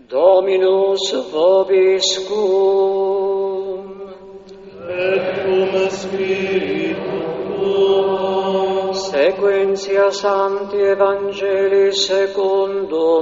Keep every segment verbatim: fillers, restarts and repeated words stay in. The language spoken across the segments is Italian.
Dominus vobiscum. Et cum spiritu tuo. Sequentia Sancti Evangelii secundum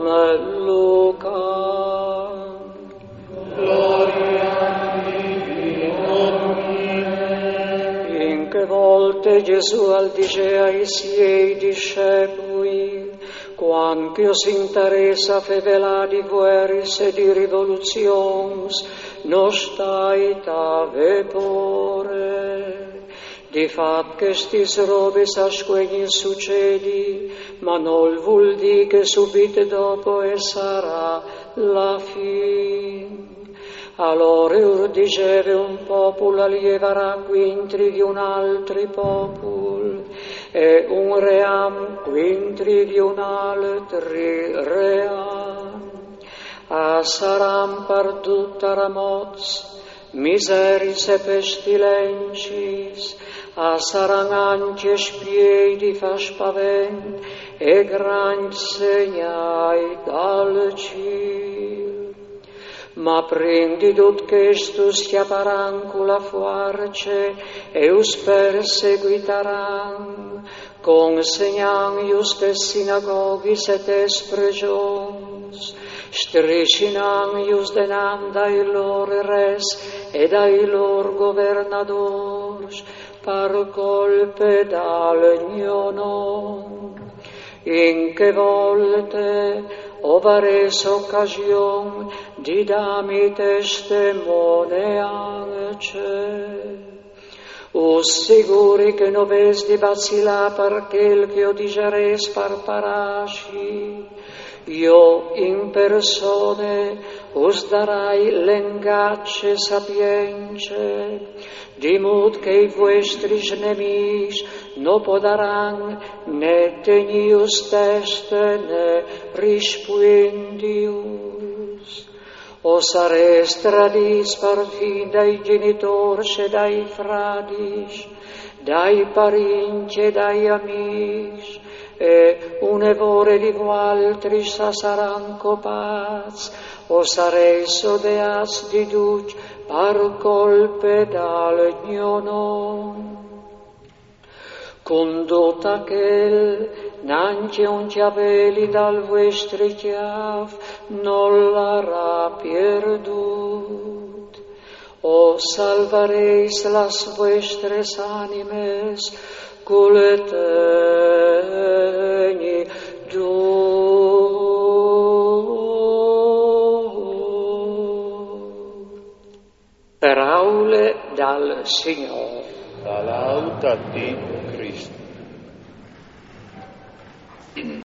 Luca. Gloria a Tibi, Domine. In che volte Gesù al dicea ai siei discepoli, quam pius interessa fevela di guerris e di rivoluzions, no stait a vepore. Di fat che stis robis asquegni succedi, ma nol vul di che subite dopo e sarà la fin. Allora ur diceve un popul allievarà quintri di un altri popul, e un ream quintri di un altri ream. A saram perdutta ramots, miseris e pestilencis, a saran anche spiei di fa spavent, e gran segnai dal ciel. Ma prendi dut questus chiaparan cula fuarce, e us perseguitaran, consegnan ius de synagogis et es prigions, stricinan ius denam dai lor res e dai lor governadors, par colpe dal mio nom. In che volte ovares occasion di dami testimoniance. Us sicuri che no ves di vacilla per quel che io digeres par parasci, io in persone us darai l'engacce sapience, di mod che i vostri nemici no podaran ne tenius teste ne rispuendius. O sares tradis par fin dai genitori e dai fradis, dai parinci e dai amici, e un'evore di vualtris saran copats, o sareis odeats di duc par colpe dal mio nom. Condot aquel, n'anche un chiaveli dal vostri chiav, non l'arà pierdut. O salvareis las vostres animes, culeteni du. Parole dal Signore. La lauda a Dio.